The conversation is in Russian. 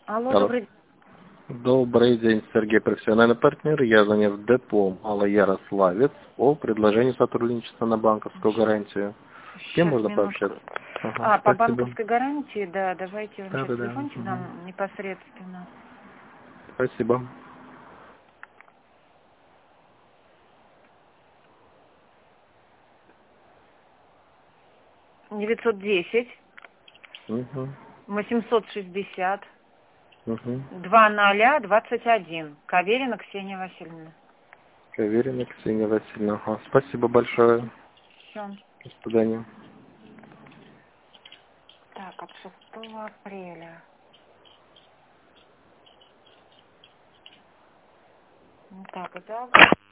Алло, Алло. добрый день. Добрый день, Сергей, профессиональный партнер. Я звоню в депо Малоярославец о предложении сотрудничества на банковскую гарантию. С кем Сейчас, можно минутку. пообщаться? Ага, По спасибо. банковской гарантии, да, давайте я вам сейчас Да. телефончик дам непосредственно. Спасибо. Девятьсот 10 Угу. 860 Угу. 2021. Каверина Ксения Васильевна. Каверина Ксения Васильевна. Ага, спасибо большое. Все. До свидания. Так, от 6 апреля. Так, это